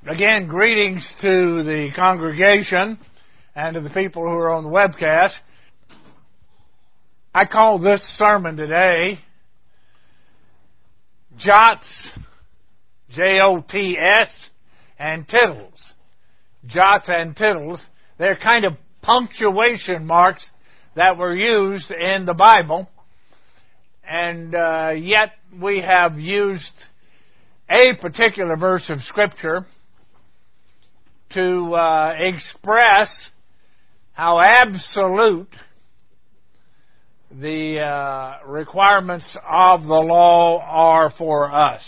Again, greetings to the congregation and to the people who are on the webcast. I call this sermon today, Jots, J-O-T-S, and Tittles. Jots and tittles, they're kind of punctuation marks that were used in the Bible, and yet we have used a particular verse of Scripture to express how absolute the requirements of the law are for us.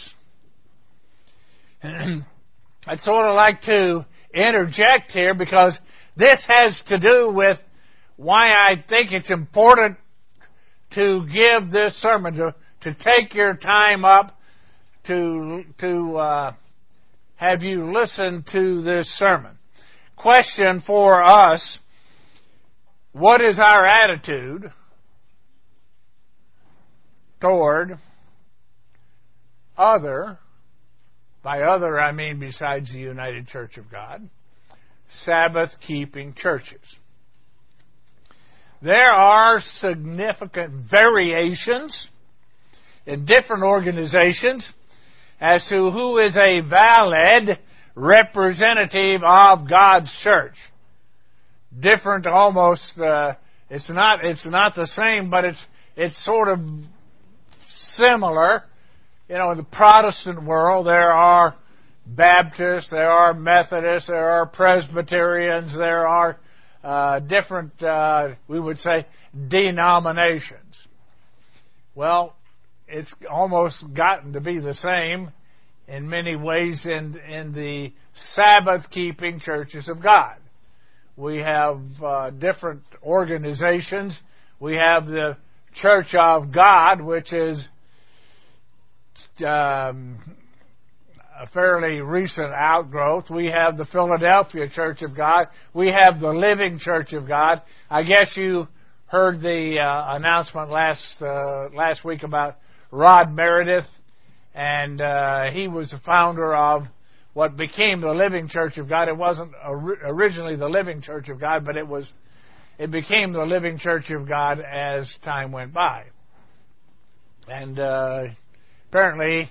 I'd sort of like to interject here because this has to do with why I think it's important to give this sermon, to take your time up to have you listen to this sermon. Question for us: what is our attitude toward other, by other I mean besides the United Church of God, Sabbath-keeping churches? There are significant variations in different organizations as to who is a valid representative of God's church. Different, almost. It's not the same, but it's sort of similar. You know, in the Protestant world, there are Baptists, there are Methodists, there are Presbyterians, there are different, we would say, denominations. Well, it's almost gotten to be the same in many ways in the Sabbath-keeping churches of God. We have different organizations. We have the Church of God, which is a fairly recent outgrowth. We have the Philadelphia Church of God. We have the Living Church of God. I guess you heard the announcement last week about Rod Meredith, and he was the founder of what became the Living Church of God. It wasn't originally the Living Church of God, but it became the Living Church of God as time went by. And apparently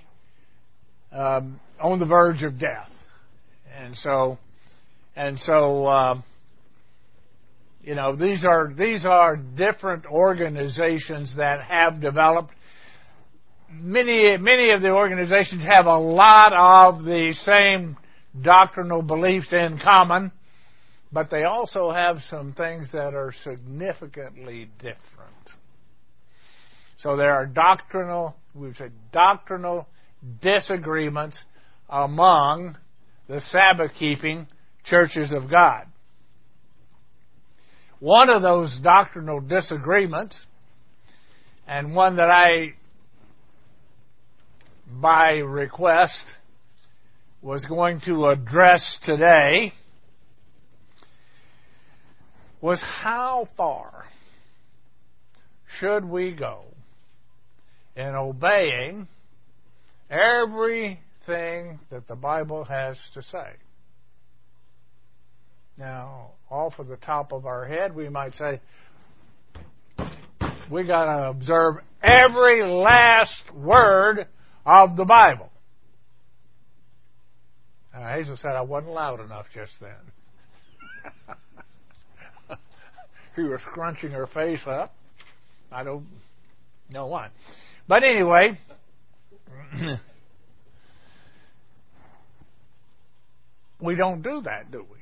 on the verge of death. And so you know, these are different organizations that have developed. Many of the organizations have a lot of the same doctrinal beliefs in common, but they also have some things that are significantly different. So there are doctrinal disagreements among the Sabbath-keeping churches of God. One of those doctrinal disagreements, and one that I, by request, was going to address today, was how far should we go in obeying everything that the Bible has to say? Now, off of the top of our head, we might say, we got to observe every last word of the Bible. Hazel said I wasn't loud enough just then. She was scrunching her face up. I don't know why. But anyway, we don't do that, do we?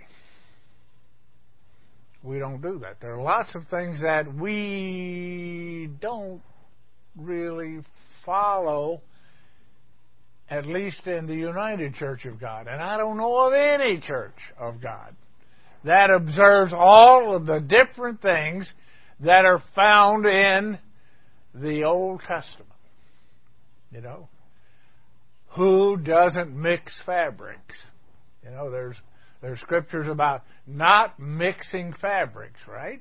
We don't do that. There are lots of things that we don't really follow, at least in the United Church of God. And I don't know of any church of God that observes all of the different things that are found in the Old Testament. You know, who doesn't mix fabrics? You know, there's scriptures about not mixing fabrics, right?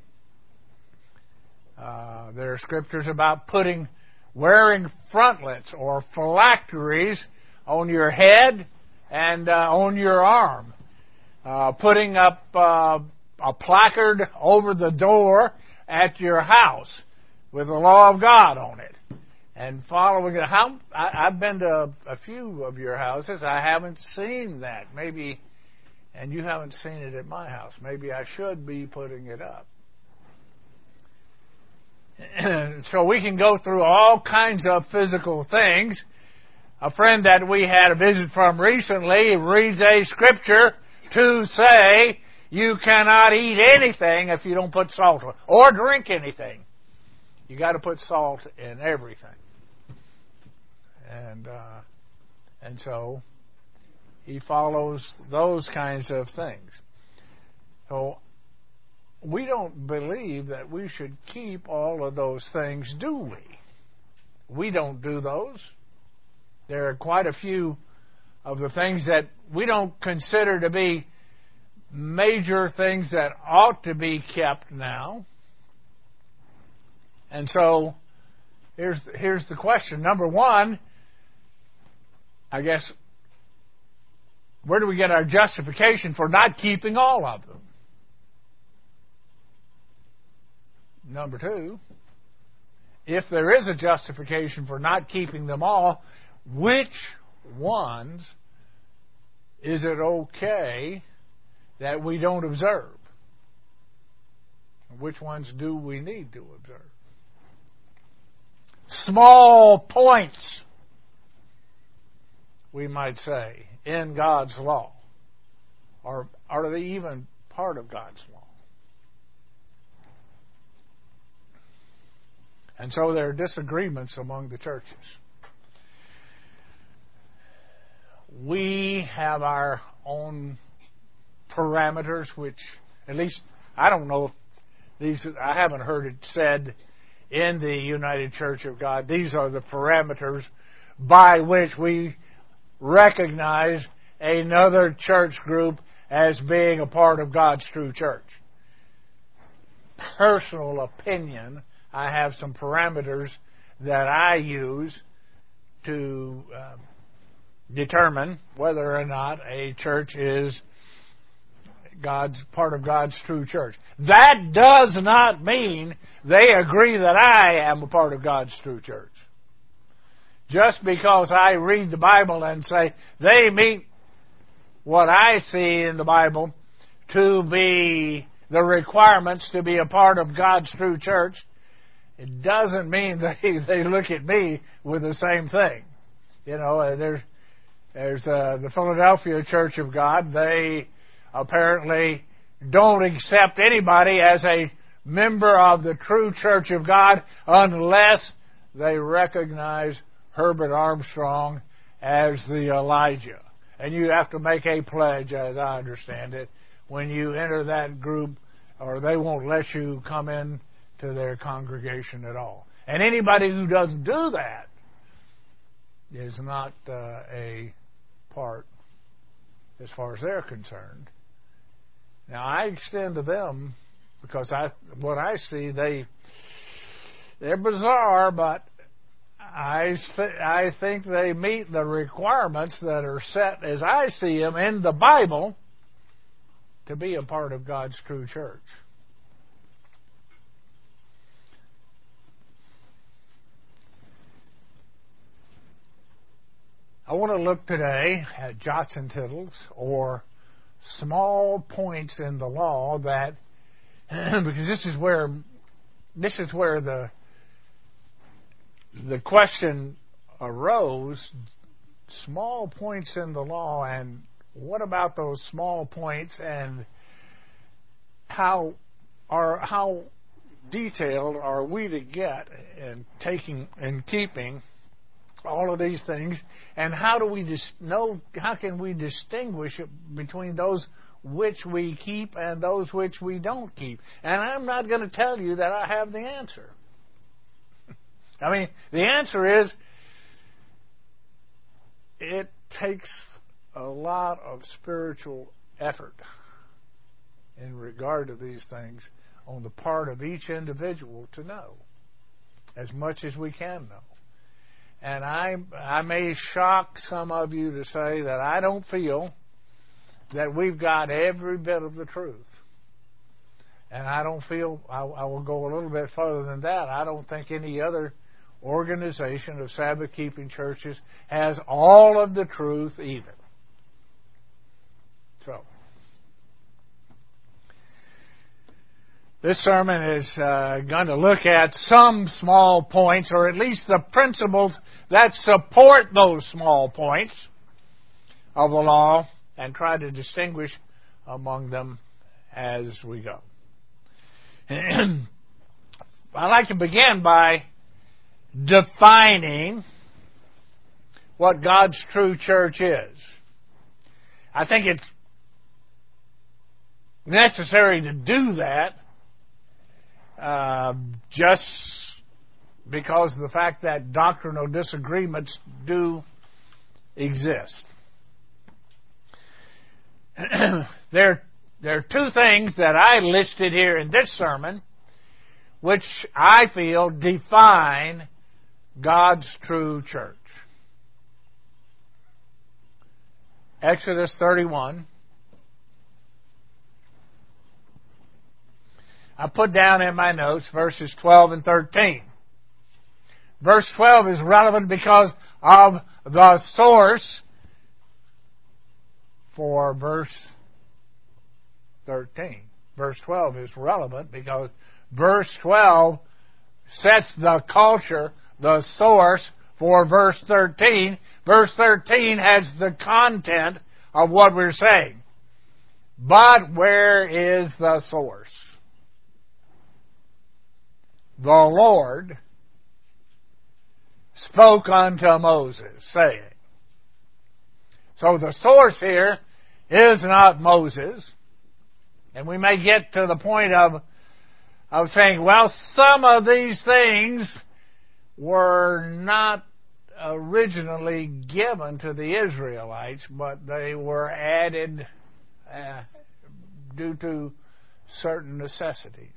There are scriptures about wearing frontlets or phylacteries on your head and on your arm, putting up a placard over the door at your house with the law of God on it, and following it. I've been to a few of your houses. I haven't seen that. Maybe, and you haven't seen it at my house. Maybe I should be putting it up. So we can go through all kinds of physical things. A friend that we had a visit from recently reads a scripture to say you cannot eat anything if you don't put salt on it, or drink anything. You got to put salt in everything. And so he follows those kinds of things. So we don't believe that we should keep all of those things, do we? We don't do those. There are quite a few of the things that we don't consider to be major things that ought to be kept now. And so here's the question. Number one, I guess, where do we get our justification for not keeping all of them? Number two, if there is a justification for not keeping them all, which ones is it okay that we don't observe? Which ones do we need to observe? Small points, we might say, in God's law. Or are they even part of God's law? And so there are disagreements among the churches. We have our own parameters, which, at least, I don't know if these, I haven't heard it said in the United Church of God, these are the parameters by which we recognize another church group as being a part of God's true church. Personal opinion, I have some parameters that I use to determine whether or not a church is part of God's true church. That does not mean they agree that I am a part of God's true church. Just because I read the Bible and say they meet what I see in the Bible to be the requirements to be a part of God's true church, it doesn't mean they look at me with the same thing. You know, there's the Philadelphia Church of God. They apparently don't accept anybody as a member of the true Church of God unless they recognize Herbert Armstrong as the Elijah. And you have to make a pledge, as I understand it, when you enter that group, or they won't let you come in to their congregation at all. And anybody who doesn't do that is not a part as far as they're concerned. Now, I extend to them because what I see, they're bizarre, but I think they meet the requirements that are set, as I see them, in the Bible to be a part of God's true church. I want to look today at jots and tittles, or small points in the law that, because this is where the question arose, small points in the law, and what about those small points, and how detailed are we to get in taking and keeping all of these things, and how can we distinguish between those which we keep and those which we don't keep? And I'm not going to tell you that I have the answer. I mean, the answer is it takes a lot of spiritual effort in regard to these things on the part of each individual to know as much as we can know. And I may shock some of you to say that I don't feel that we've got every bit of the truth. And I don't feel, I will go a little bit further than that, I don't think any other organization of Sabbath-keeping churches has all of the truth either. So, this sermon is going to look at some small points, or at least the principles that support those small points of the law, and try to distinguish among them as we go. I'd like to begin by defining what God's true church is. I think it's necessary to do that just because of the fact that doctrinal disagreements do exist. There are two things that I listed here in this sermon which I feel define God's true church. Exodus 31. I put down in my notes verses 12 and 13. Verse 12 is relevant because of the source for verse 13. Verse 12 is relevant because verse 12 sets the culture, the source for verse 13. Verse 13 has the content of what we're saying. But where is the source? The Lord spoke unto Moses, saying. So the source here is not Moses. And we may get to the point of saying, well, some of these things were not originally given to the Israelites, but they were added due to certain necessities.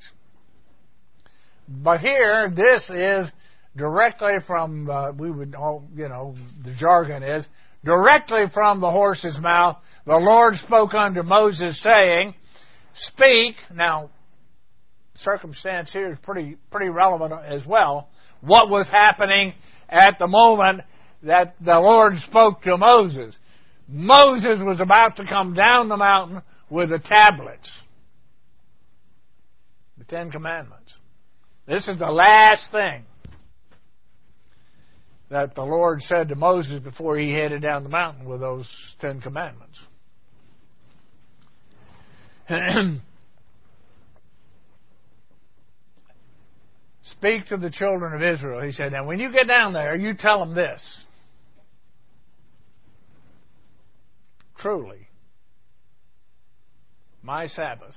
But here, this is directly from, the jargon is, directly from the horse's mouth. The Lord spoke unto Moses, saying, speak. Now, circumstance here is pretty relevant as well. What was happening at the moment that the Lord spoke to Moses? Moses was about to come down the mountain with the tablets, the Ten Commandments. This is the last thing that the Lord said to Moses before he headed down the mountain with those Ten Commandments. Speak to the children of Israel, he said. Now, when you get down there, you tell them this. Truly, my Sabbath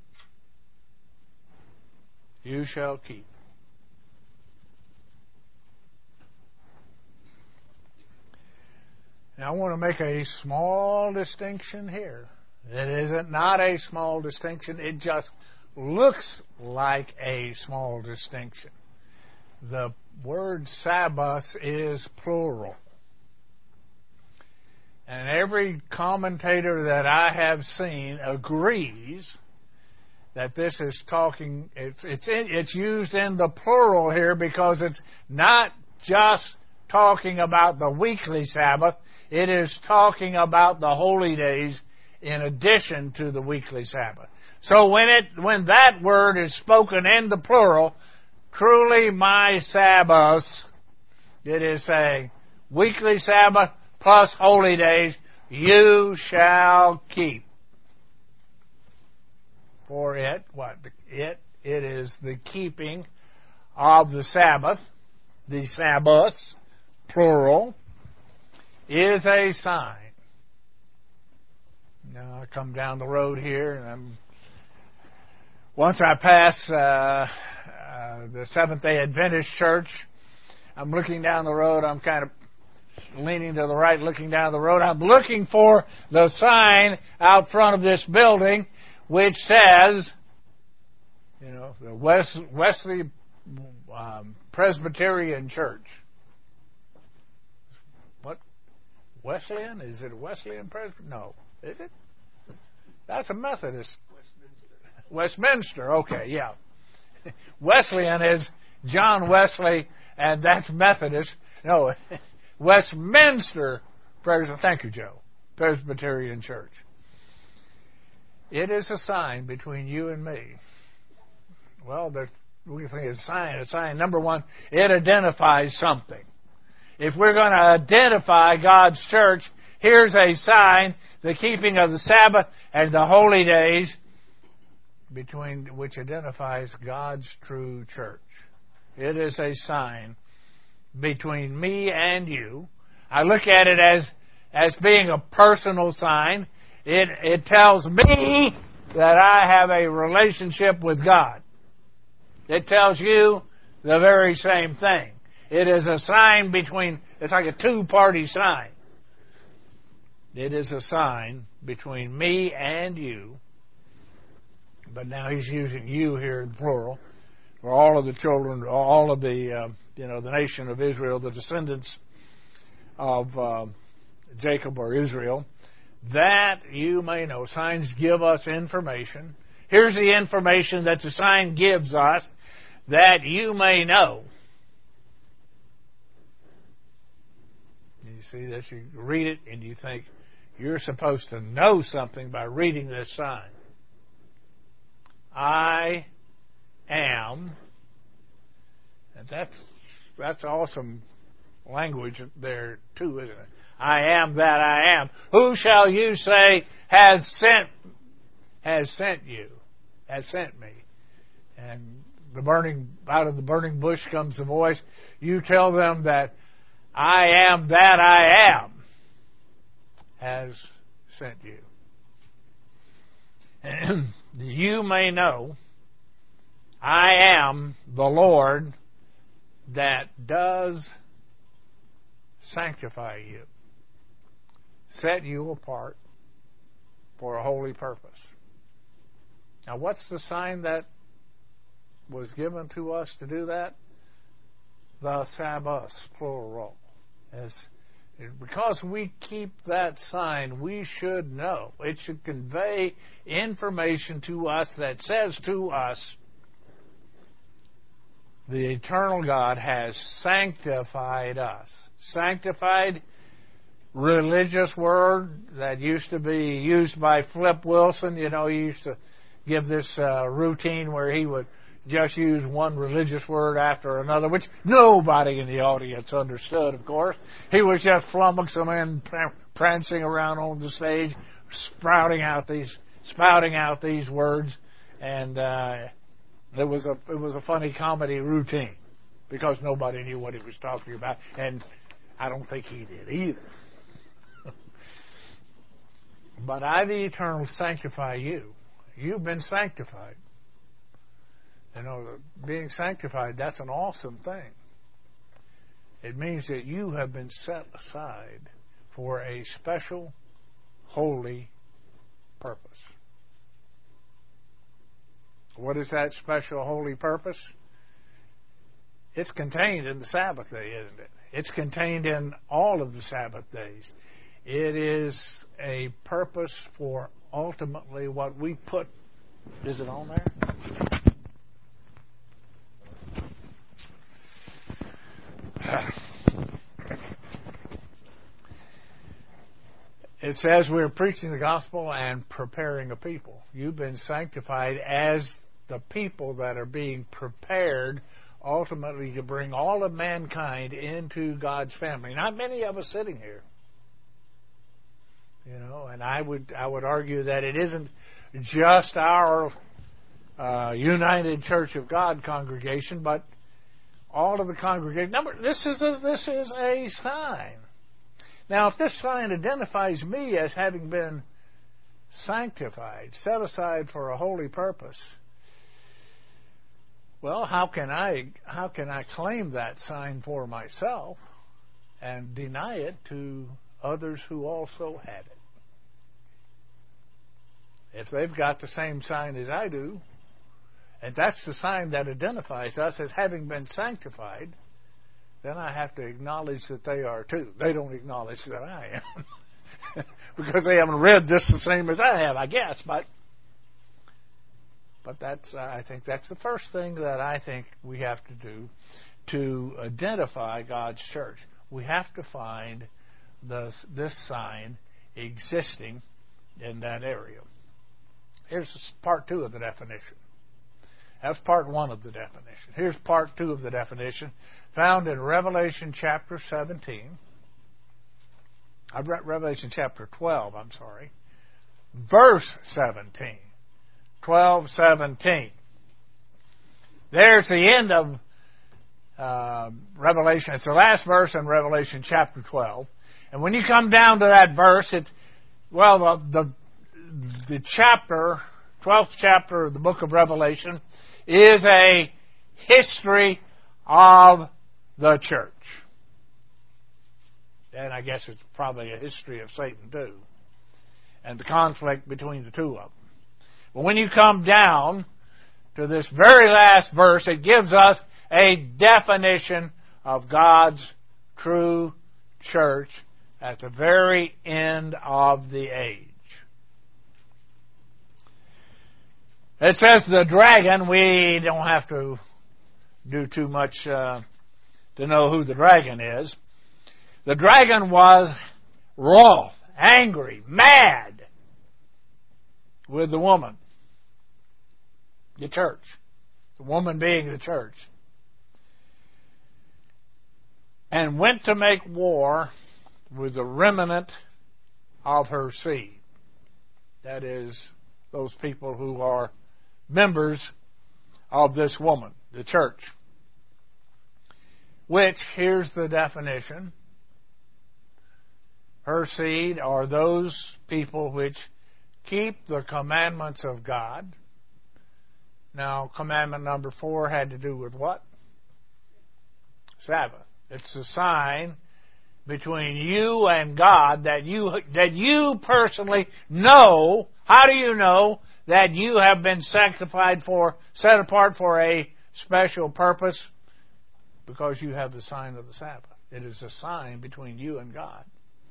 you shall keep. Now, I want to make a small distinction here. It isn't not a small distinction. It just looks like a small distinction. The word Sabbath is plural. And every commentator that I have seen agrees that this is talking, it's used in the plural here because it's not just talking about the weekly Sabbath. It is talking about the holy days in addition to the weekly Sabbath. So when that word is spoken in the plural, truly my Sabbath, it is saying weekly Sabbath plus holy days you shall keep. For it, it is the keeping of the Sabbath, the Sabbaths, plural, is a sign. Now I come down the road here, and once I pass the Seventh-day Adventist Church, I'm looking down the road. I'm kind of leaning to the right, looking down the road. I'm looking for the sign out front of this building which says, the Wesley Presbyterian Church. Wesleyan? Is it a Wesleyan Presbyterian? No. Is it? That's a Methodist. Westminster. Okay, yeah. Wesleyan is John Wesley, and that's Methodist. No, Westminster Presbyterian. Thank you, Joe. Presbyterian Church. It is a sign between you and me. Well, we think it's a sign. A sign, number one, it identifies something. If we're going to identify God's church, here's a sign: the keeping of the Sabbath and the holy days, between which identifies God's true church. It is a sign between me and you. I look at it as being a personal sign. It tells me that I have a relationship with God. It tells you the very same thing. It is a sign it's like a two-party sign. It is a sign between me and you. But now he's using you here in plural for all of the children, all of the nation of Israel, the descendants of Jacob or Israel, that you may know. Signs give us information. Here's the information that the sign gives us, that you may know. You see this, you read it, and you think you're supposed to know something by reading this sign. I am, and that's awesome language there too, isn't it? I am that I am. Who shall you say has sent me? And out of the burning bush comes the voice. You tell them that I am that I am has sent you. You may know I am the Lord that does sanctify you, set you apart for a holy purpose. Now, what's the sign that was given to us to do that? The Sabbath, plural. Because we keep that sign, we should know. It should convey information to us that says to us, the eternal God has sanctified us. Sanctified, religious word that used to be used by Flip Wilson. He used to give this routine where he would just use one religious word after another, which nobody in the audience understood, of course. He was just flummoxing and prancing around on the stage, spouting out these words, and it was a funny comedy routine because nobody knew what he was talking about, and I don't think he did either. But I, the Eternal, sanctify you. You've been sanctified. Being sanctified, that's an awesome thing. It means that you have been set aside for a special, holy purpose. What is that special, holy purpose? It's contained in the Sabbath day, isn't it? It's contained in all of the Sabbath days. It is a purpose for ultimately what we put. Is it on there? It says we're preaching the gospel and preparing a people. You've been sanctified as the people that are being prepared ultimately to bring all of mankind into God's family. Not many of us sitting here. And I would argue that it isn't just our United Church of God congregation, but all of the congregation. This is a sign. Now, if this sign identifies me as having been sanctified, set aside for a holy purpose, well, how can I claim that sign for myself and deny it to others who also had it? If they've got the same sign as I do, and that's the sign that identifies us as having been sanctified, then I have to acknowledge that they are too. They don't acknowledge that I am. Because they haven't read this the same as I have, I guess. But that's I think that's the first thing that I think we have to do to identify God's church. We have to find this sign existing in that area. Here's part 2 of the definition. That's part 1 of the definition. Here's part 2 of the definition, found in Revelation chapter 17. I've read Revelation chapter 12, verse 17. 12:17. There's the end of Revelation. It's the last verse in Revelation chapter 12. And when you come down to that verse, the chapter, 12th chapter of the book of Revelation, is a history of the church. And I guess it's probably a history of Satan too, and the conflict between the two of them. But when you come down to this very last verse, it gives us a definition of God's true church at the very end of the age. It says the dragon. We don't have to do too much to know who the dragon is. The dragon was wroth, angry, mad with the woman, the church, the woman being the church, and went to make war with the remnant of her seed. That is, those people who are members of this woman, the church. Which, here's the definition, her seed are those people which keep the commandments of God. Now, commandment number 4 had to do with what? Sabbath. It's a sign between you and God that you personally know. How do you know that you have been sanctified set apart for a special purpose? Because you have the sign of the Sabbath. It is a sign between you and God,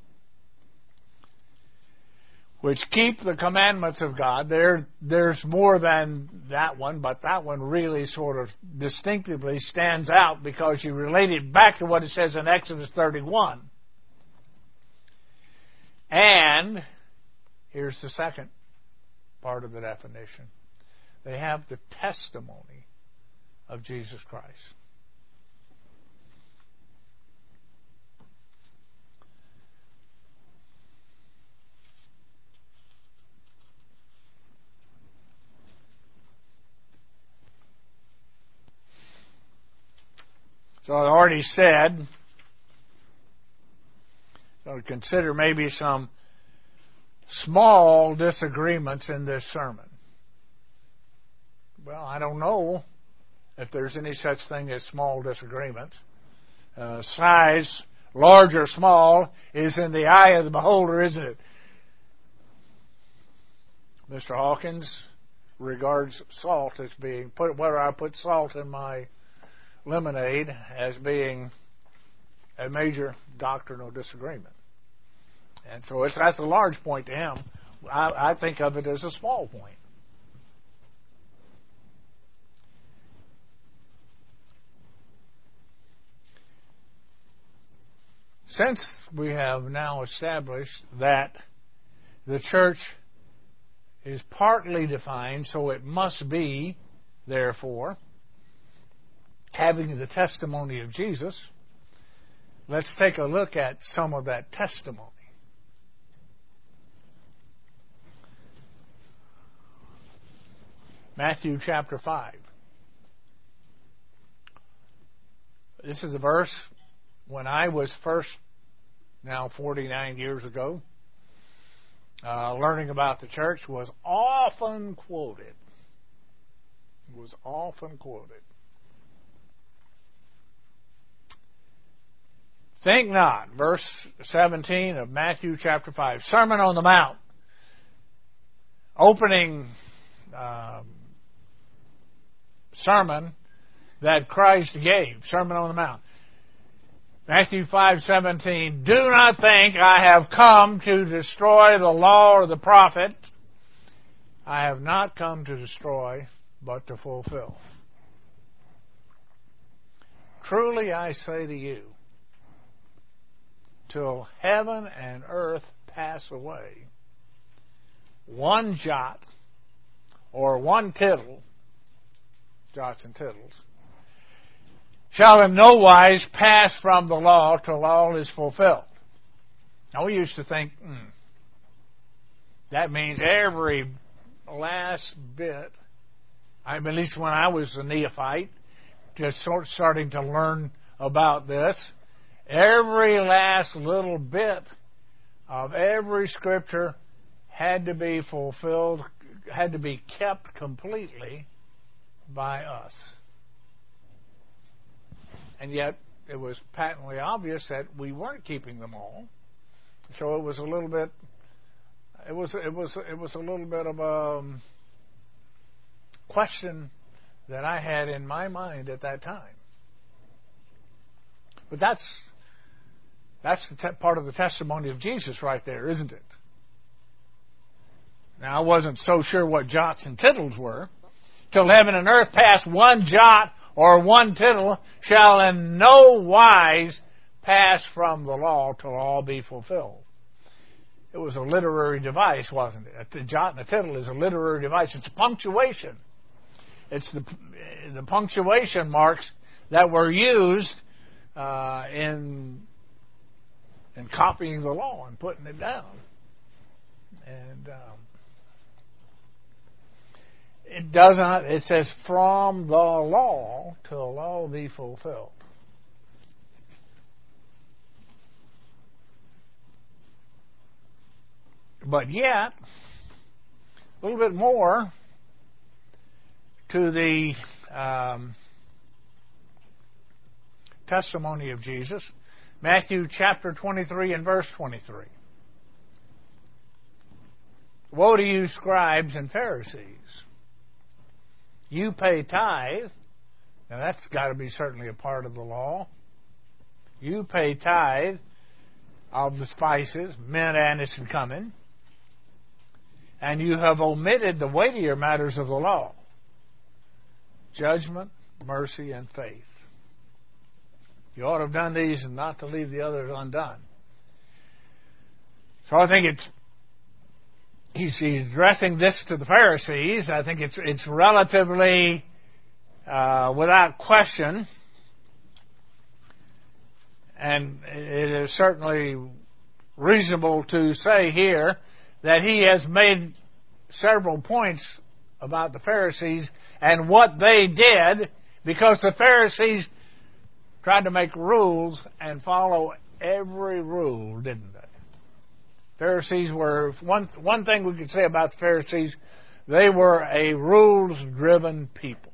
which keep the commandments of God. There's more than that one, but that one really sort of distinctively stands out because you relate it back to what it says in Exodus 31. And here's the second part of the definition. They have the testimony of Jesus Christ. So I already said, so consider maybe some small disagreements in this sermon. Well, I don't know if there's any such thing as small disagreements. Size, large or small, is in the eye of the beholder, isn't it? Mr. Hawkins regards salt as being, whether I put salt in my lemonade, as being a major doctrinal disagreement. And so that's a large point to him. I think of it as a small point. Since we have now established that the church is partly defined, so it must be, therefore, having the testimony of Jesus, let's take a look at some of that testimony. Matthew chapter 5. This is a verse when I was first, now 49 years ago, learning about the church, was often quoted. Was often quoted. Think not, verse 17 of Matthew chapter 5, Sermon on the Mount, opening sermon that Christ gave, Sermon on the Mount. Matthew 5:17, do not think I have come to destroy the law or the prophet. I have not come to destroy, but to fulfill. Truly I say to you, till heaven and earth pass away, one jot or one tittle, jots and tittles, shall in no wise pass from the law till all is fulfilled. Now we used to think, that means every last bit. At least when I was a neophyte, just starting to learn about this, every last little bit of every scripture had to be fulfilled, had to be kept completely by us. And yet it was patently obvious that we weren't keeping them all. So it was a little bit. It was a little bit of a question that I had in my mind at that time. But that's the part of the testimony of Jesus right there, isn't it? Now I wasn't so sure what jots and tittles were. Till heaven and earth pass, one jot or one tittle shall in no wise pass from the law till all be fulfilled. It was a literary device, wasn't it? A jot and a tittle is a literary device. It's punctuation. It's the punctuation marks that were used in copying the law and putting it down. And it does not. It says from the law till all be fulfilled. But yet, a little bit more to the testimony of Jesus. Matthew chapter 23 and verse 23. Woe to you, scribes and Pharisees! You pay tithe. Now that's got to be certainly a part of the law. You pay tithe of the spices, mint, anise, and cumin, and you have omitted the weightier matters of the law: judgment, mercy, and faith. You ought to have done these and not to leave the others undone. So I think he's addressing this to the Pharisees. I think it's relatively without question, and it is certainly reasonable to say here that he has made several points about the Pharisees and what they did, because the Pharisees tried to make rules and follow every rule, didn't they? Pharisees were, one thing we could say about the Pharisees, they were a rules-driven people.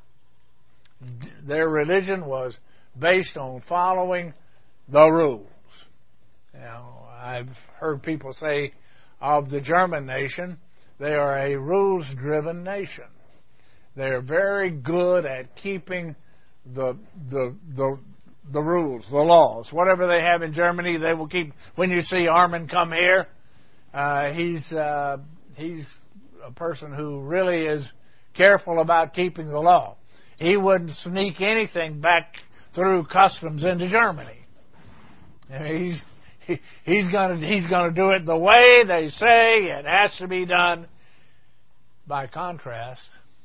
Their religion was based on following the rules. Now, I've heard people say of the German nation, they are a rules-driven nation. They're very good at keeping the rules, the laws. Whatever they have in Germany, they will keep. When you see Armin come here, he's a person who really is careful about keeping the law. He wouldn't sneak anything back through customs into Germany. He's going to do it the way they say it has to be done. By contrast,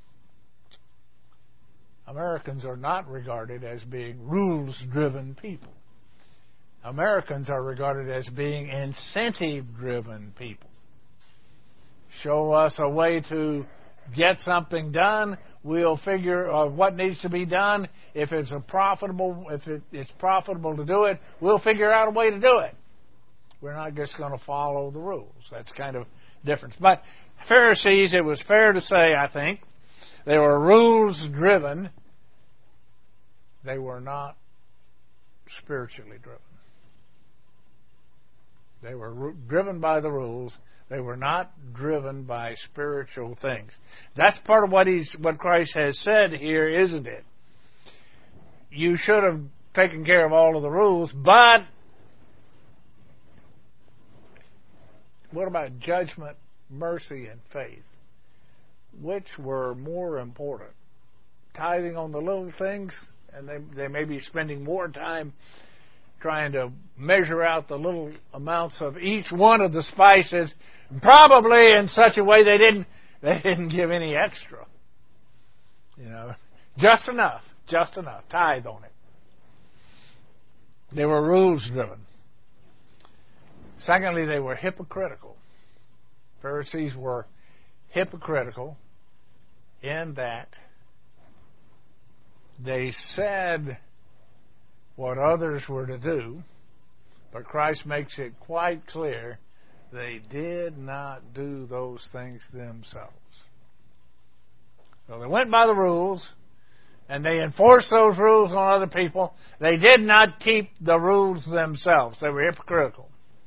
Americans are not regarded as being rules-driven people. Americans are regarded as being incentive-driven people. Show us a way to get something done, we'll figure what needs to be done. If it's profitable to do it, we'll figure out a way to do it. We're not just going to follow the rules. That's kind of different. But Pharisees, it was fair to say, I think, they were rules-driven. They were not spiritually driven. They were driven by the rules. They were not driven by spiritual things. That's part of what Christ has said here, isn't it? You should have taking care of all of the rules, but what about judgment, mercy, and faith? Which were more important? Tithing on the little things, and they may be spending more time trying to measure out the little amounts of each one of the spices, probably in such a way they didn't give any extra. Just enough, tithe on it. They were rules driven. Secondly, they were hypocritical. Pharisees were hypocritical in that they said what others were to do, but Christ makes it quite clear they did not do those things themselves. So they went by the rules, and they enforced those rules on other people. They did not keep the rules themselves. They were hypocritical.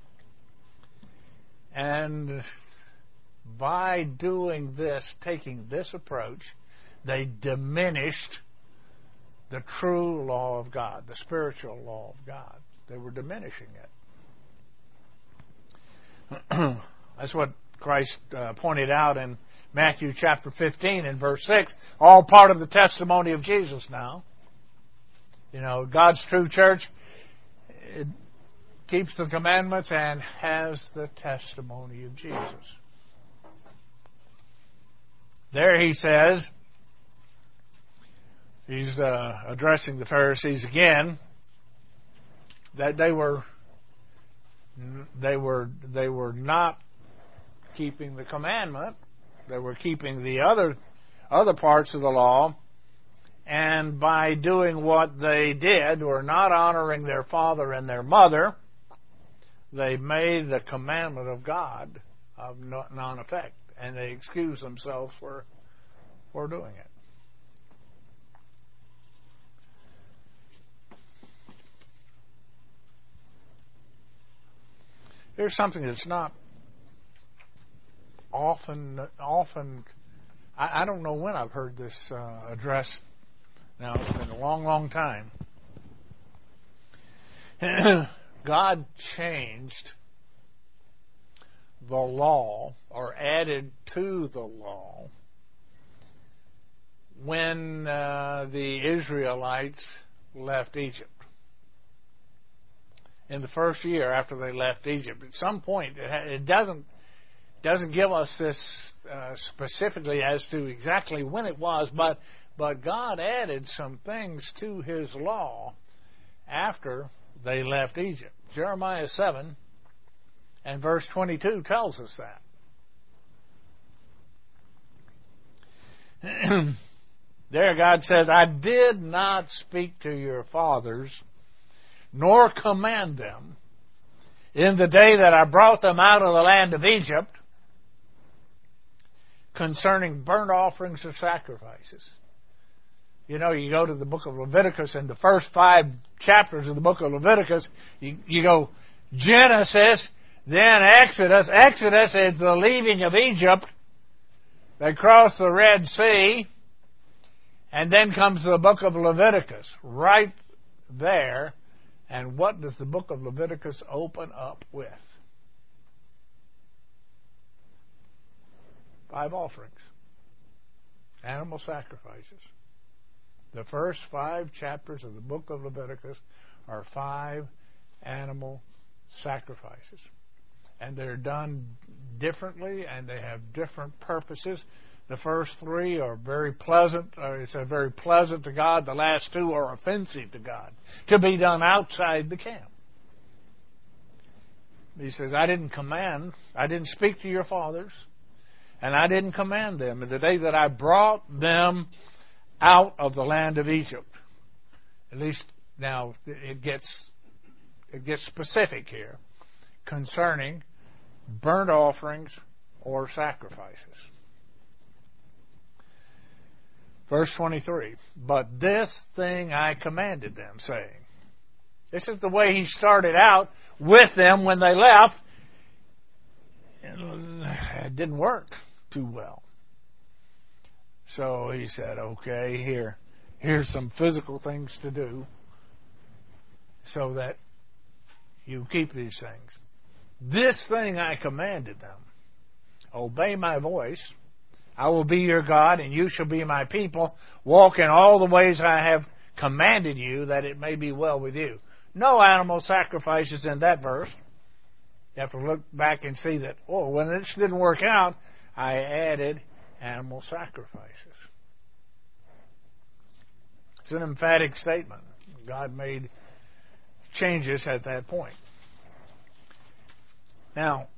And by doing this, taking this approach, they diminished the true law of God, the spiritual law of God. They were diminishing it. That's what Christ pointed out in Matthew chapter 15 and verse 6, all part of the testimony of Jesus now. God's true church, it keeps the commandments and has the testimony of Jesus. There he says, he's addressing the Pharisees again, that they were not keeping the commandment. They were keeping the other parts of the law, and by doing what they did, were not honoring their father and their mother, they made the commandment of God of non-effect, and they excused themselves for doing it. There's something that's not often. I don't know when I've heard this addressed. Now, it's been a long, long time. God changed the law, or added to the law, when the Israelites left Egypt. In the first year after they left Egypt, at some point, it doesn't give us this specifically as to exactly when it was, but God added some things to His law after they left Egypt. Jeremiah 7 and verse 22 tells us that. There God says, I did not speak to your fathers, nor command them, in the day that I brought them out of the land of Egypt, concerning burnt offerings or sacrifices. You go to the book of Leviticus, and the first 5 chapters of the book of Leviticus, you go Genesis, then Exodus. Exodus is the leaving of Egypt. They cross the Red Sea, and then comes the book of Leviticus, right there. And what does the book of Leviticus open up with? 5 offerings. Animal sacrifices. The first 5 chapters of the book of Leviticus are 5 animal sacrifices. And they're done differently, and they have different purposes. The first 3 are very pleasant. It's very pleasant to God. The last 2 are offensive to God, to be done outside the camp. He says, I didn't speak to your fathers, and I didn't command them in the day that I brought them out of the land of Egypt. At least now it gets specific here concerning burnt offerings or sacrifices. Verse 23, but this thing I commanded them, saying. This is the way he started out with them when they left. It didn't work too well. So he said, okay, here's some physical things to do. so that you keep these things. This thing I commanded them. Obey my voice. I will be your God, and you shall be my people. Walk in all the ways I have commanded you, that it may be well with you. No animal sacrifices in that verse. You have to look back and see that, when this didn't work out, I added animal sacrifices. It's an emphatic statement. God made changes at that point. Now,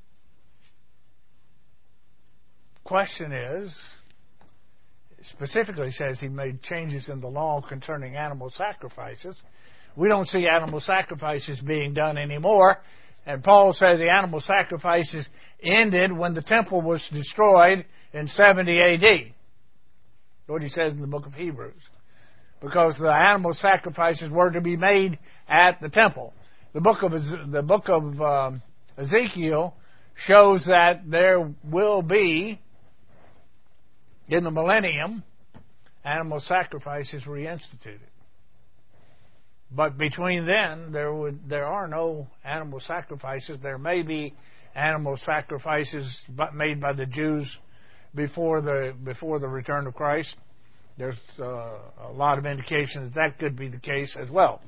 question is, specifically says he made changes in the law concerning animal sacrifices. We don't see animal sacrifices being done anymore. And Paul says the animal sacrifices ended when the temple was destroyed in 70 A.D. What he says in the book of Hebrews. Because the animal sacrifices were to be made at the temple. The book of Ezekiel shows that there will be, in the millennium, animal sacrifices reinstituted. But between then, there are no animal sacrifices. There may be animal sacrifices made by the Jews before the return of Christ. There's a lot of indication that could be the case as well.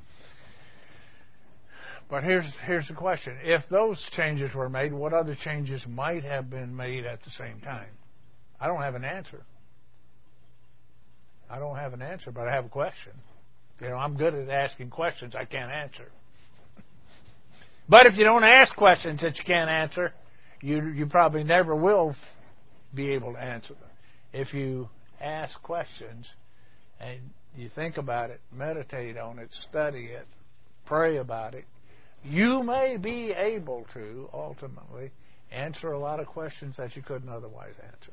But here's the question. If those changes were made, what other changes might have been made at the same time? I don't have an answer. But I have a question. I'm good at asking questions I can't answer. But if you don't ask questions that you can't answer, you probably never will be able to answer them. If you ask questions and you think about it, meditate on it, study it, pray about it, you may be able to ultimately answer a lot of questions that you couldn't otherwise answer.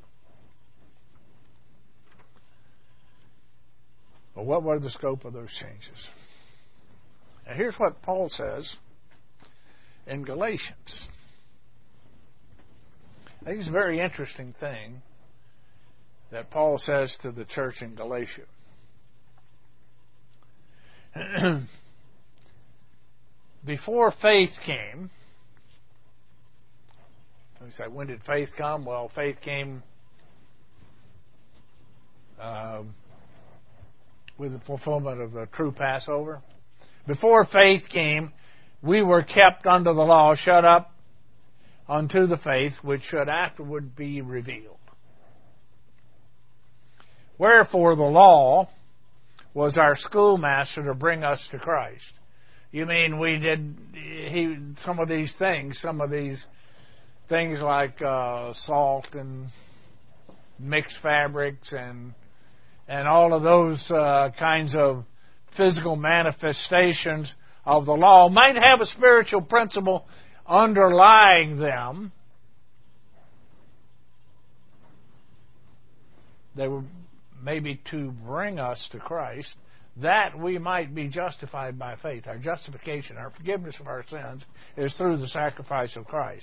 But what were the scope of those changes? Now here's what Paul says in Galatians. I think it's a very interesting thing that Paul says to the church in Galatia. Before faith came, we say, when did faith come? Well, faith came with the fulfillment of the true Passover. Before faith came, we were kept under the law, shut up unto the faith, which should afterward be revealed. Wherefore the law was our schoolmaster to bring us to Christ. You mean we did some of these things like salt and mixed fabrics and all of those kinds of physical manifestations of the law might have a spiritual principle underlying them. They were maybe to bring us to Christ, that we might be justified by faith. Our justification, our forgiveness of our sins, is through the sacrifice of Christ.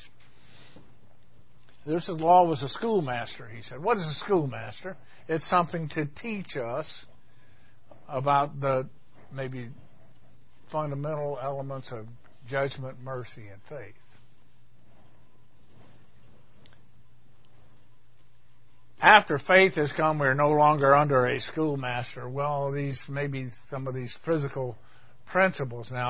This law was a schoolmaster, he said. What is a schoolmaster? It's something to teach us about the maybe fundamental elements of judgment, mercy, and faith. After faith has come, we're no longer under a schoolmaster. Well, maybe some of these physical principles. Now,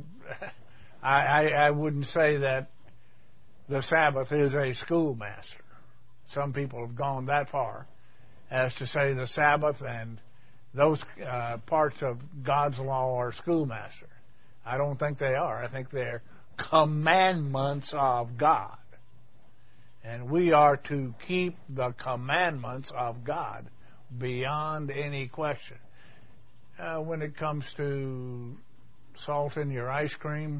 I wouldn't say that the Sabbath is a schoolmaster. Some people have gone that far as to say the Sabbath and those parts of God's law are schoolmaster. I don't think they are. I think they're commandments of God. And we are to keep the commandments of God beyond any question. When it comes to salt in your ice cream,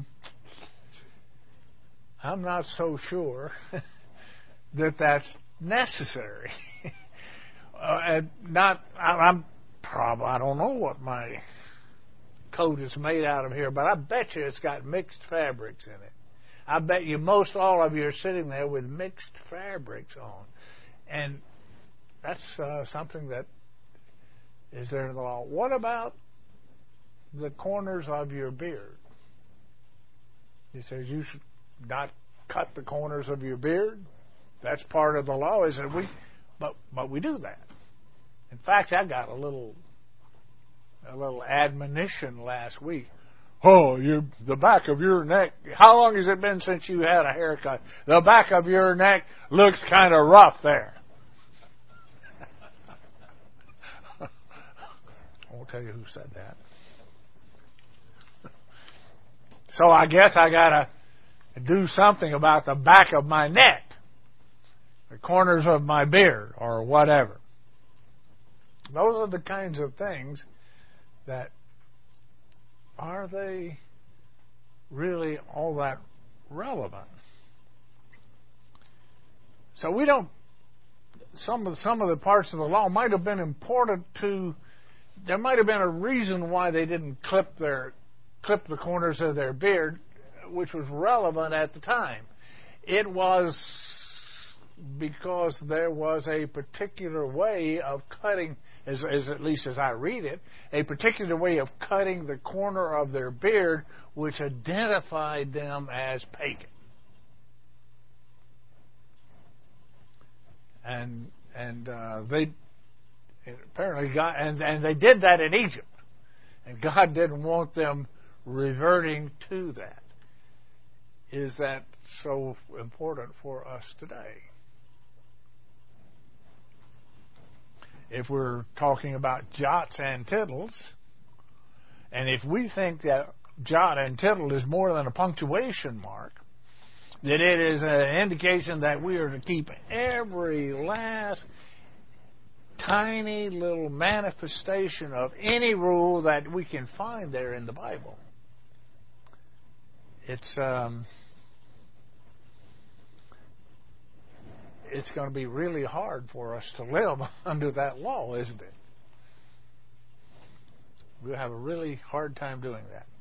I'm not so sure that that's necessary. I don't know what my coat is made out of here, but I bet you it's got mixed fabrics in it. I bet you most all of you are sitting there with mixed fabrics on. And that's something that is there in the law. What about the corners of your beard? He says you should not cut the corners of your beard. That's part of the law. Is that but we do that. In fact, I got a little admonition last week. Oh, the back of your neck. How long has it been since you had a haircut? The back of your neck looks kind of rough there. I won't tell you who said that. So I guess I got to do something about the back of my neck, the corners of my beard, or whatever. Those are the kinds of things that, are they really all that relevant? So we don't. Some of the parts of the law might have been important to. There might have been a reason why they didn't clip the corners of their beard, which was relevant at the time. It was because there was a particular way of cutting, as at least as I read it, a particular way of cutting the corner of their beard which identified them as pagan. And they apparently got, and they did that in Egypt, and God didn't want them reverting to that. Is that so important for us today? If we're talking about jots and tittles, and if we think that jot and tittle is more than a punctuation mark, that it is an indication that we are to keep every last tiny little manifestation of any rule that we can find there in the Bible. It's going to be really hard for us to live under that law, isn't it? We'll have a really hard time doing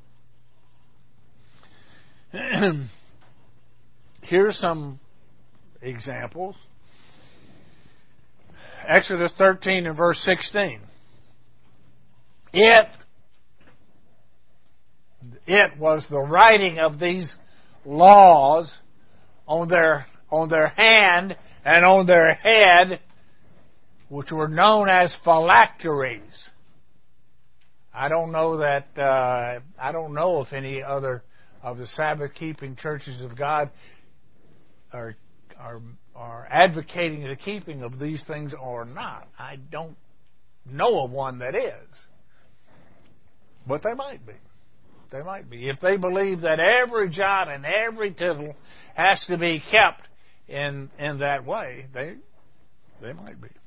that. Here's some examples. Exodus 13 and verse 16. It was the writing of these laws on their hand and on their head, which were known as phylacteries. I don't know if any other of the Sabbath-keeping churches of God are advocating the keeping of these things or not. I don't know of one that is, but they might be. They might be. If they believe that every jot and every tittle has to be kept in that way, they might be.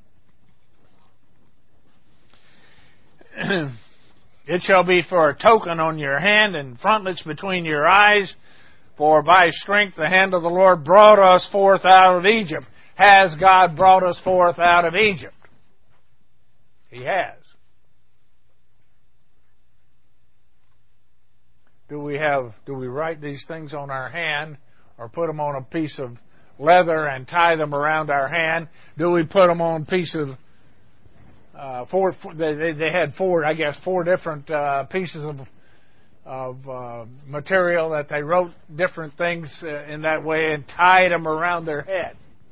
It shall be for a token on your hand and frontlets between your eyes, for by strength the hand of the Lord brought us forth out of Egypt. Has God brought us forth out of Egypt? He has. Do we write these things on our hand or put them on a piece of leather and tie them around our hand? Do we put them on a piece of they had four different pieces of material that they wrote different things in that way and tied them around their head.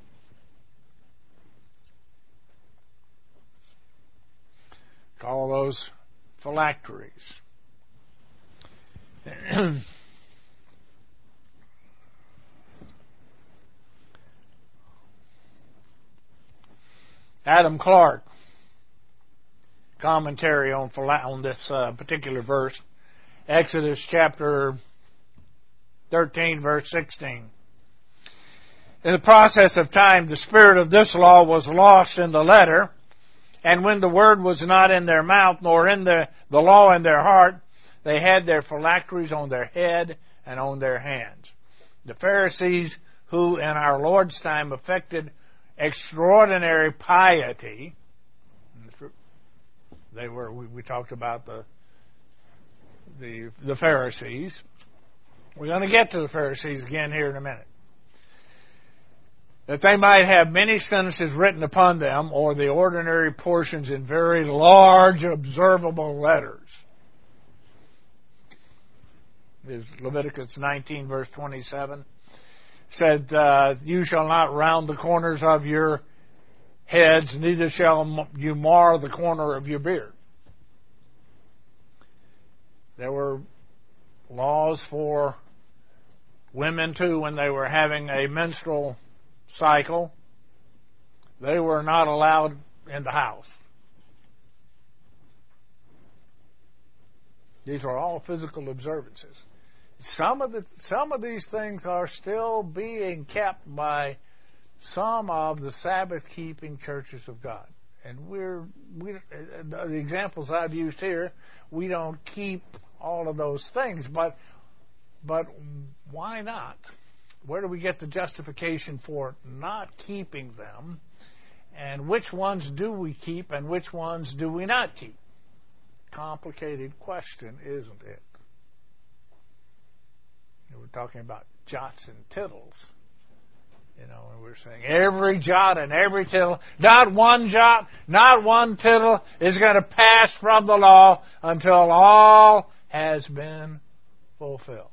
Call those phylacteries. Adam Clark, commentary on this particular verse, Exodus chapter 13, verse 16. In the process of time, the spirit of this law was lost in the letter, and when the word was not in their mouth, nor in the law in their heart, they had their phylacteries on their head and on their hands. The Pharisees, who in our Lord's time affected extraordinary piety, we talked about the Pharisees. We're going to get to the Pharisees again here in a minute. That they might have many sentences written upon them, or the ordinary portions in very large observable letters. is Leviticus 19, verse 27. Said, you shall not round the corners of your heads, neither shall you mar the corner of your beard. There were laws for women, too, when they were having a menstrual cycle. They were not allowed in the house. These are all physical observances. Some of these things are still being kept by some of the Sabbath-keeping churches of God. And the examples I've used here, we don't keep all of those things, but why not? Where do we get the justification for not keeping them? And which ones do we keep and which ones do we not keep? Complicated question, isn't it? We're talking about jots and tittles. And we're saying every jot and every tittle, not one jot, not one tittle is going to pass from the law until all has been fulfilled.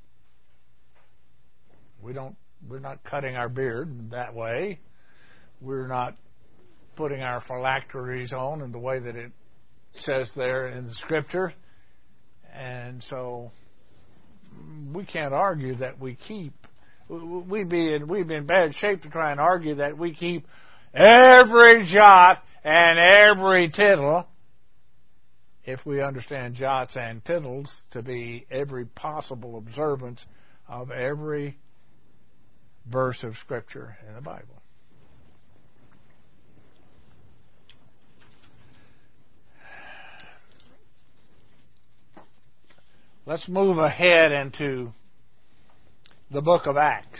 We're not cutting our beard that way. We're not putting our phylacteries on in the way that it says there in the Scripture. And so we can't argue that we keep. We'd be in bad shape to try and argue that we keep every jot and every tittle if we understand jots and tittles to be every possible observance of every verse of Scripture in the Bible. Let's move ahead into the book of Acts.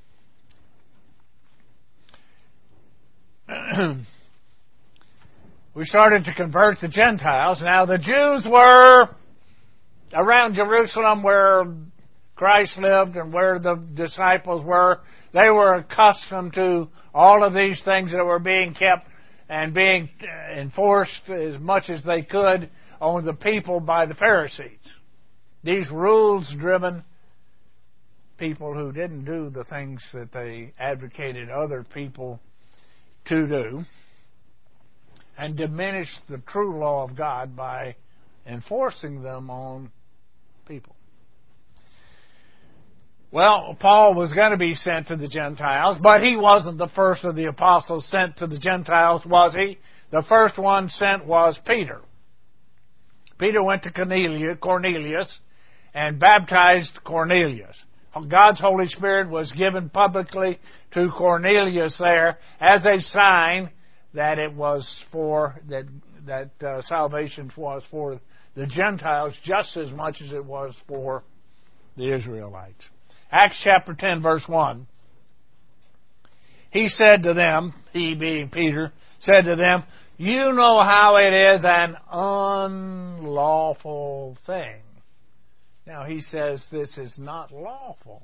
We started to convert the Gentiles. Now, the Jews were around Jerusalem where Christ lived and where the disciples were. They were accustomed to all of these things that were being kept and being enforced as much as they could on the people by the Pharisees. These rules-driven people who didn't do the things that they advocated other people to do and diminished the true law of God by enforcing them on people. Well, Paul was going to be sent to the Gentiles, but he wasn't the first of the apostles sent to the Gentiles, was he? The first one sent was Peter. Peter went to Cornelius and baptized Cornelius. God's Holy Spirit was given publicly to Cornelius there as a sign that it was that salvation was for the Gentiles just as much as it was for the Israelites. Acts chapter 10, verse 1. He said to them, he being Peter, said to them, you know how it is an unlawful thing. Now he says this is not lawful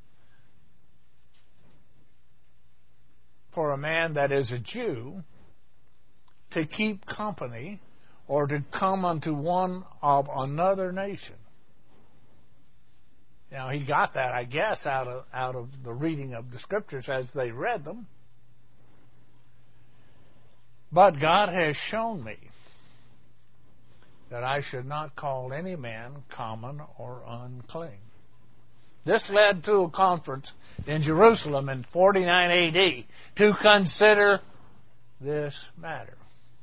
for a man that is a Jew to keep company or to come unto one of another nation. Now he got that, I guess, out of the reading of the Scriptures as they read them. But God has shown me that I should not call any man common or unclean. This led to a conference in Jerusalem in 49 A.D. to consider this matter.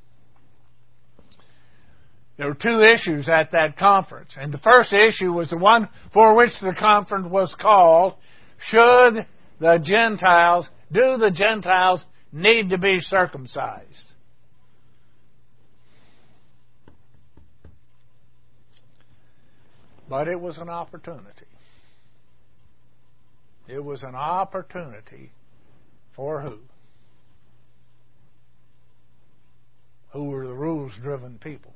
There were two issues at that conference, and the first issue was the one for which the conference was called, do the Gentiles need to be circumcised? But it was an opportunity. It was an opportunity for who? Who were the rules-driven people?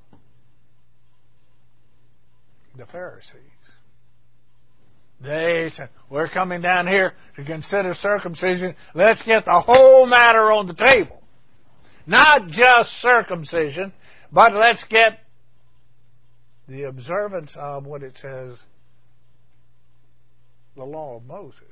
The Pharisees. They said, we're coming down here to consider circumcision. Let's get the whole matter on the table. Not just circumcision, but let's get the observance of what it says the law of Moses.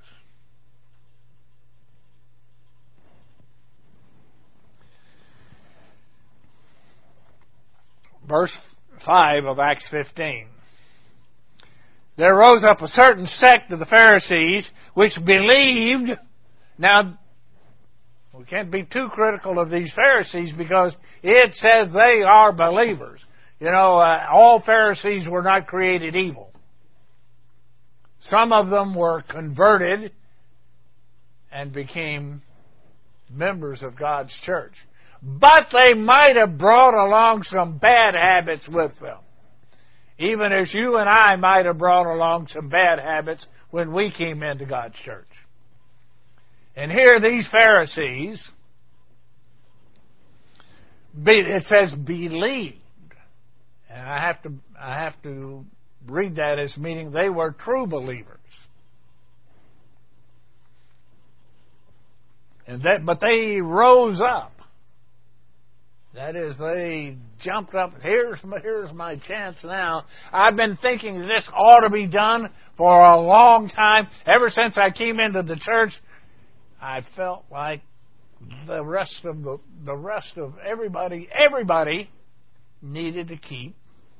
Verse 5 of Acts 15. There rose up a certain sect of the Pharisees which believed. Now, we can't be too critical of these Pharisees because it says they are believers. You know, all Pharisees were not created evil. Some of them were converted and became members of God's church. But they might have brought along some bad habits with them. Even as you and I might have brought along some bad habits when we came into God's church. And here these Pharisees, it says believed. And I have to read that as meaning they were true believers. But they rose up. That is, they jumped up. Here's my chance now. I've been thinking this ought to be done for a long time. Ever since I came into the church, I felt like the rest of everybody needed to keep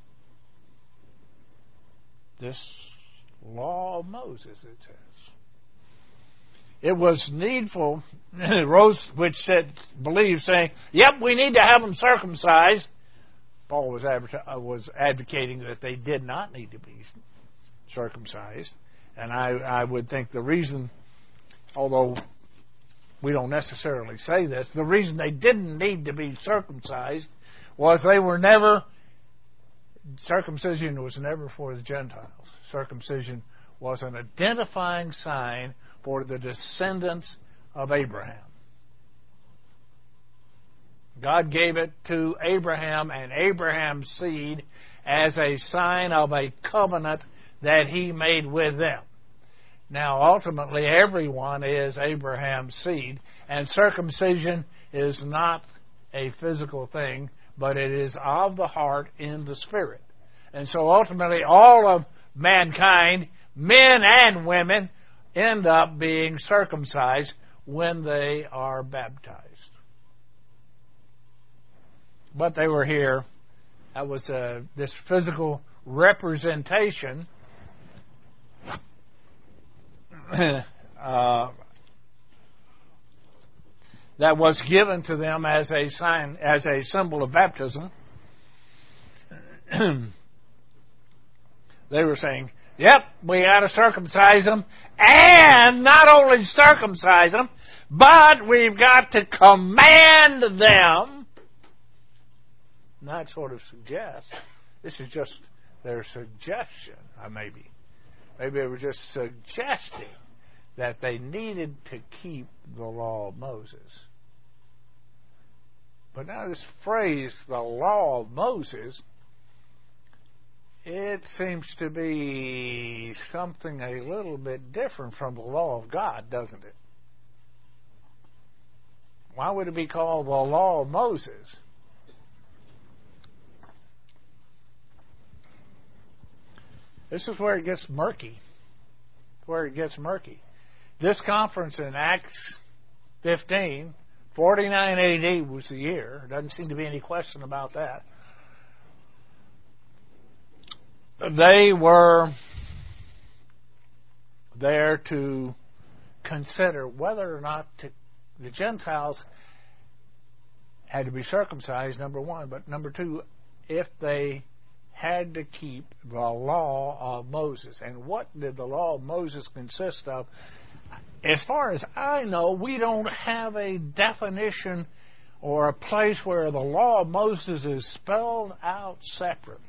this law of Moses, it says. It was needful, Rose, which believed, saying, yep, we need to have them circumcised. Paul was advocating that they did not need to be circumcised. And I would think the reason, although we don't necessarily say this, the reason they didn't need to be circumcised was circumcision was never for the Gentiles. Circumcision was an identifying sign for the descendants of Abraham. God gave it to Abraham and Abraham's seed as a sign of a covenant that He made with them. Now, ultimately, everyone is Abraham's seed, and circumcision is not a physical thing, but it is of the heart in the spirit. And so, ultimately, all of mankind, men and women, end up being circumcised when they are baptized. But they were here. That was this physical representation that was given to them as a sign, as a symbol of baptism. They were saying, yep, we got to circumcise them, and not only circumcise them, but we've got to command them. And that sort of suggests, this is just their suggestion, maybe they were just suggesting that they needed to keep the law of Moses. But now this phrase, the law of Moses, it seems to be something a little bit different from the law of God, doesn't it? Why would it be called the law of Moses? This is where it gets murky. This conference in Acts 15, 49 AD was the year. Doesn't seem to be any question about that. They were there to consider whether or not the Gentiles had to be circumcised, number one, but number two, if they had to keep the law of Moses. And what did the law of Moses consist of? As far as I know, we don't have a definition or a place where the law of Moses is spelled out separately.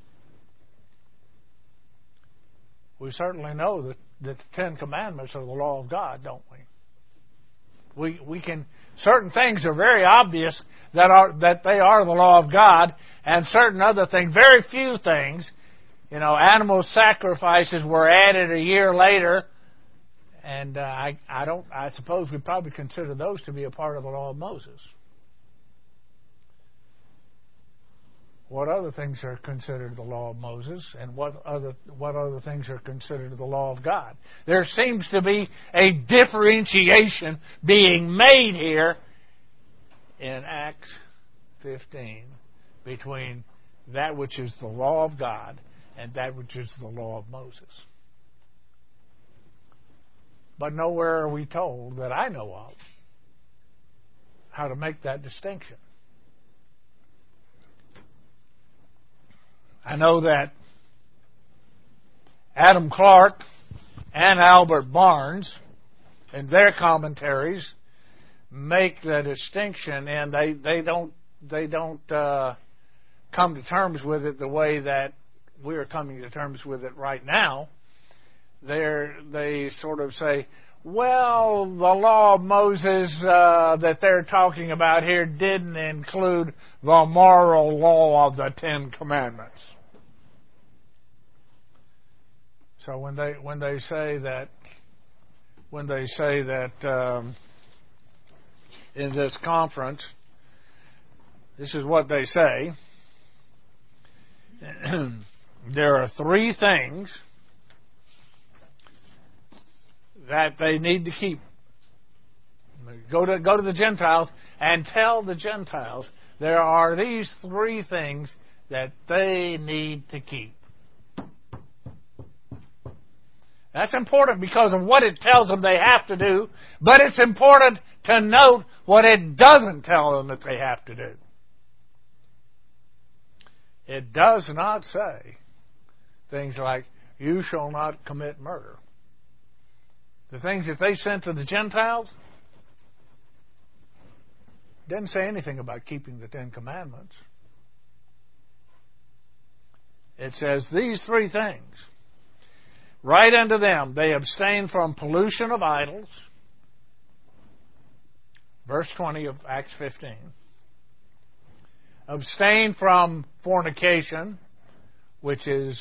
We certainly know that the Ten Commandments are the law of God, don't we? We can, certain things are very obvious that they are the law of God, and certain other things, very few things, animal sacrifices were added a year later, and I suppose we'd probably consider those to be a part of the law of Moses. what other things are considered the law of Moses and what other things are considered the law of God. There seems to be a differentiation being made here in Acts 15 between that which is the law of God and that which is the law of Moses. But nowhere are we told that I know of how to make that distinction. I know that Adam Clarke and Albert Barnes, in their commentaries, make the distinction, and they don't come to terms with it the way that we are coming to terms with it right now. They sort of say, well, the law of Moses that they're talking about here didn't include the moral law of the Ten Commandments. So when they say that in this conference, this is what they say. There are three things that they need to keep. Go to the Gentiles and tell the Gentiles there are these three things that they need to keep. That's important because of what it tells them they have to do, but it's important to note what it doesn't tell them that they have to do. It does not say things like, you shall not commit murder. The things that they sent to the Gentiles didn't say anything about keeping the Ten Commandments. It says these three things. Right unto them, they abstain from pollution of idols. Verse 20 of Acts 15. Abstain from fornication, which is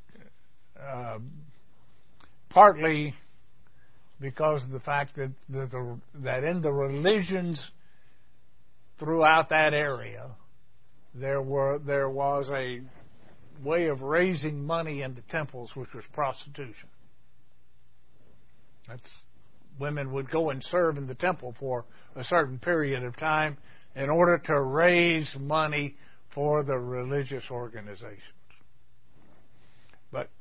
partly because of the fact that in the religions throughout that area, there was a way of raising money into temples, which was prostitution. Women would go and serve in the temple for a certain period of time in order to raise money for the religious organizations. But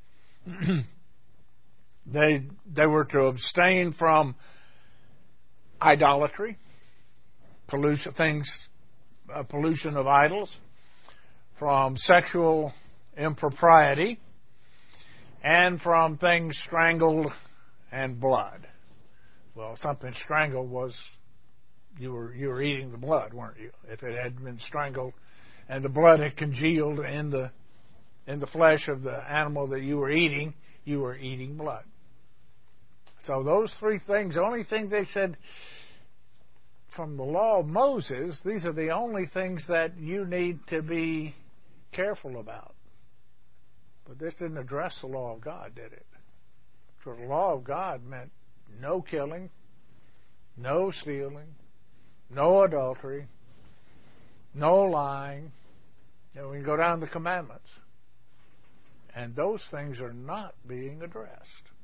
they were to abstain from idolatry, pollution of idols, from sexual impropriety, and from things strangled and blood. Well, something strangled was you were eating the blood, weren't you? If it had been strangled and the blood had congealed in the flesh of the animal that you were eating blood. So those three things, the only thing they said from the law of Moses, these are the only things that you need to be careful about. But this didn't address the law of God, did it? So the law of God meant no killing, no stealing, no adultery, no lying. And we can go down the commandments. And those things are not being addressed.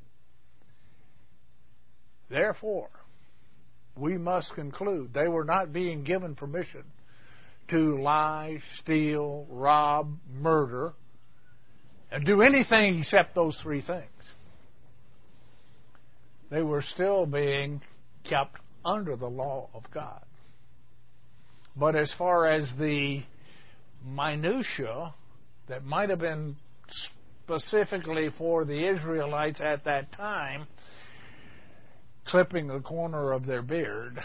Therefore, we must conclude they were not being given permission to lie, steal, rob, murder, and do anything except those three things. They were still being kept under the law of God. But as far as the minutia that might have been specifically for the Israelites at that time, clipping the corner of their beard,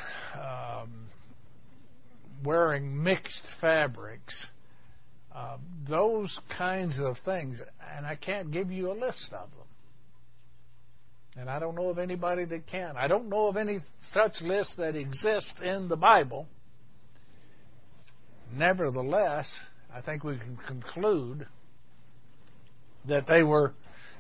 wearing mixed fabrics, those kinds of things, and I can't give you a list of them. And I don't know of anybody that can. I don't know of any such list that exists in the Bible. Nevertheless, I think we can conclude that they were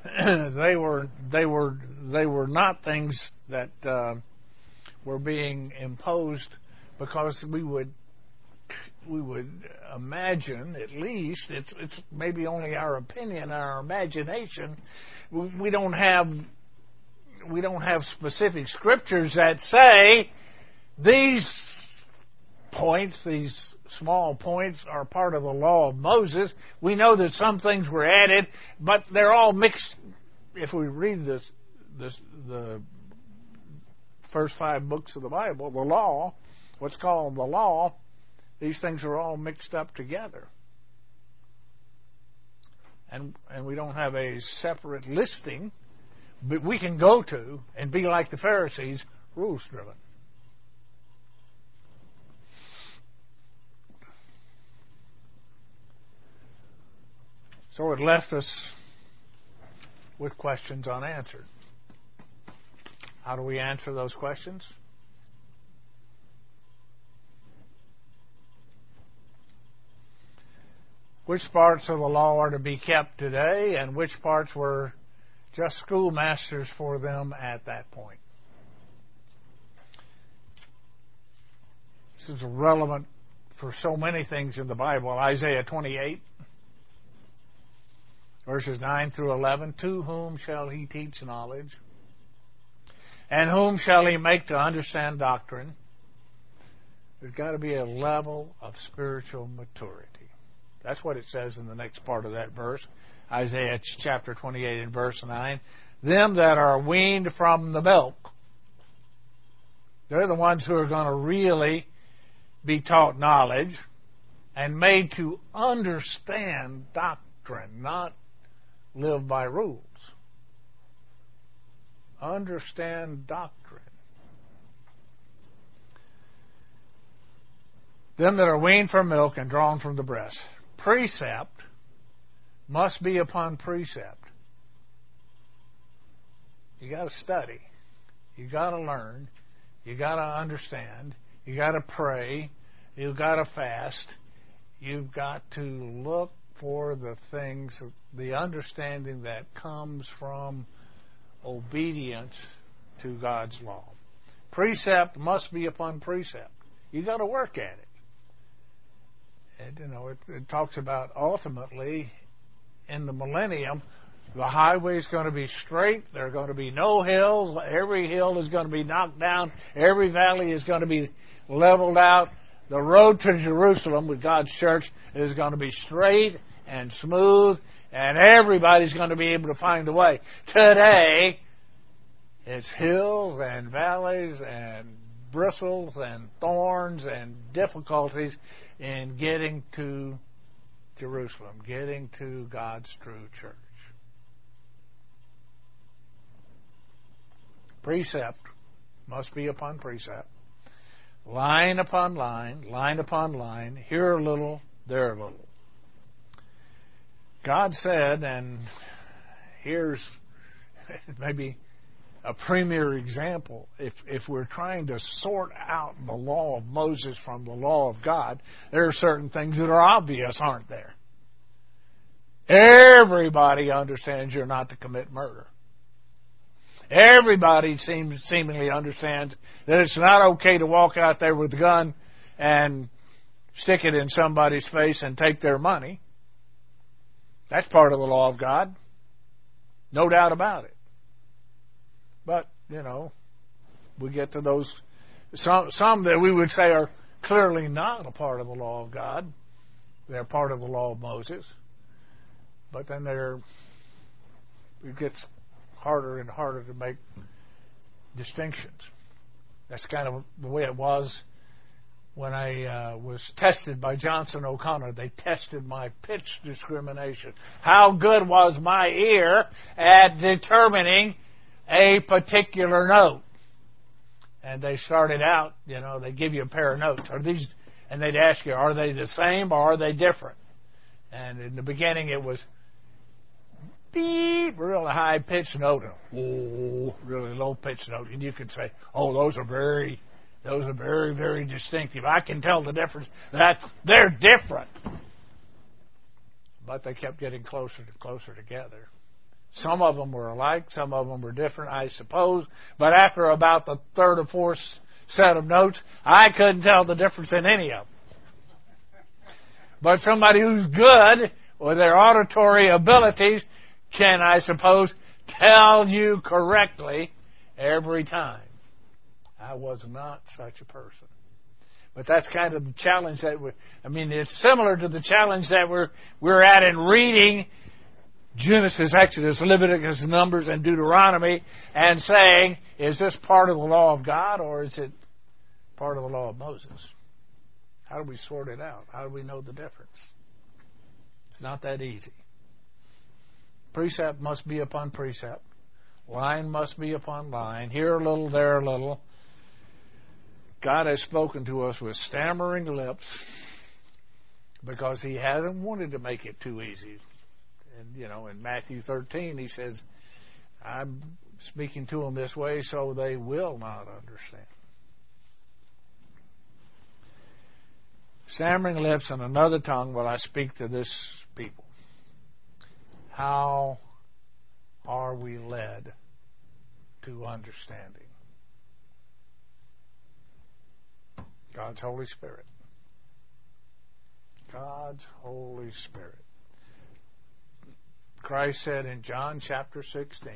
not things that were being imposed because we imagine, at least, it's maybe only our opinion, our imagination. We don't have specific scriptures that say these points, these small points, are part of the law of Moses. We know that some things were added, but they're all mixed. If we read the first 5 books of the Bible, the law, what's called the law, these things are all mixed up together. And we don't have a separate listing, but we can go to and be like the Pharisees, rules driven. So it left us with questions unanswered. How do we answer those questions? Which parts of the law are to be kept today, and which parts were just schoolmasters for them at that point? This is relevant for so many things in the Bible. Isaiah 28, verses 9 through 11. To whom shall he teach knowledge? And whom shall he make to understand doctrine? There's got to be a level of spiritual maturity. That's what it says in the next part of that verse. Isaiah chapter 28 and verse 9. Them that are weaned from the milk. They're the ones who are going to really be taught knowledge and made to understand doctrine, not live by rules. Understand doctrine. Them that are weaned from milk and drawn from the breast. Precept must be upon precept. You got to study. You got to learn. You got to understand. You got to pray. You got to fast. You've got to look for the things, the understanding that comes from obedience to God's law. Precept must be upon precept. You got to work at it. And, it talks about ultimately in the millennium, the highway is going to be straight. There are going to be no hills. Every hill is going to be knocked down. Every valley is going to be leveled out. The road to Jerusalem with God's church is going to be straight and smooth, and everybody's going to be able to find the way. Today, it's hills and valleys and bristles and thorns and difficulties in getting to Jerusalem, getting to God's true church. Precept must be upon precept, line upon line, line upon line, here a little, there a little. God said, and here's maybe a premier example, if we're trying to sort out the law of Moses from the law of God, there are certain things that are obvious, aren't there? Everybody understands you're not to commit murder. Everybody seemingly understands that it's not okay to walk out there with a gun and stick it in somebody's face and take their money. That's part of the law of God. No doubt about it. But, we get to those, some that we would say are clearly not a part of the law of God. They're part of the law of Moses. But then it gets harder and harder to make distinctions. That's kind of the way it was when I was tested by Johnson O'Connor. They tested my pitch discrimination. How good was my ear at determining a particular note? And they started out, they give you a pair of notes. And they'd ask you, are they the same or are they different? And in the beginning it was beep, real high pitched note, and really low pitched note. And you could say, those are very, very distinctive. I can tell the difference. That they're different. But they kept getting closer and closer together. Some of them were alike, some of them were different, I suppose. But after about the third or fourth set of notes, I couldn't tell the difference in any of them. But somebody who's good with their auditory abilities can, I suppose, tell you correctly every time. I was not such a person. But that's kind of the challenge that it's similar to the challenge that we're at in reading Genesis, Exodus, Leviticus, Numbers, and Deuteronomy, and saying, is this part of the law of God or is it part of the law of Moses? How do we sort it out? How do we know the difference? It's not that easy. Precept must be upon precept. Line must be upon line. Here a little, there a little. God has spoken to us with stammering lips because He hasn't wanted to make it too easy. And, in Matthew 13, He says, I'm speaking to them this way so they will not understand. Stammering lips and another tongue will I speak to this people. How are we led to understanding? God's Holy Spirit. God's Holy Spirit. Christ said in John chapter 16,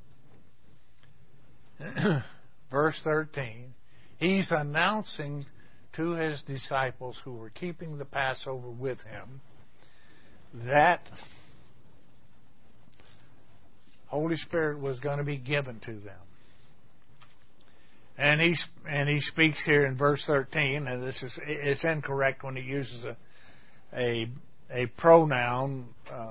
verse 13, He's announcing to His disciples who were keeping the Passover with Him that Holy Spirit was going to be given to them. And he speaks here in verse 13, and it's incorrect when he uses a pronoun,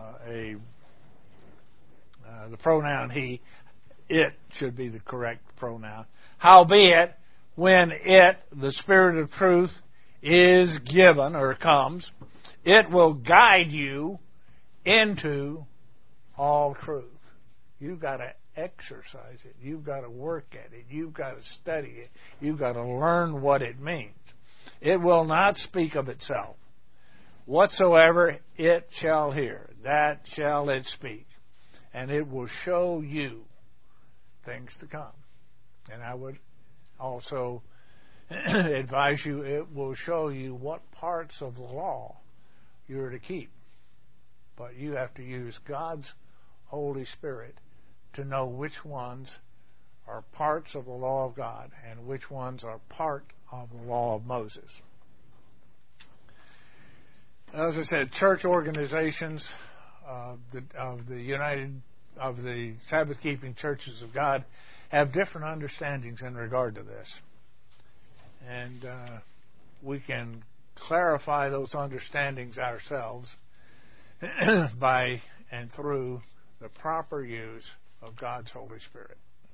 the pronoun he. It should be the correct pronoun. Howbeit, when it, the Spirit of truth, is given or comes, it will guide you into all truth. You've got to exercise it. You've got to work at it. You've got to study it. You've got to learn what it means. It will not speak of itself. Whatsoever it shall hear, that shall it speak. And it will show you things to come. And I would also advise you, it will show you what parts of the law you're to keep. But you have to use God's Holy Spirit to know which ones are parts of the law of God and which ones are part of the law of Moses. As I said, church organizations of the Sabbath-keeping churches of God have different understandings in regard to this. And we can clarify those understandings ourselves by and through the proper use of God's Holy Spirit.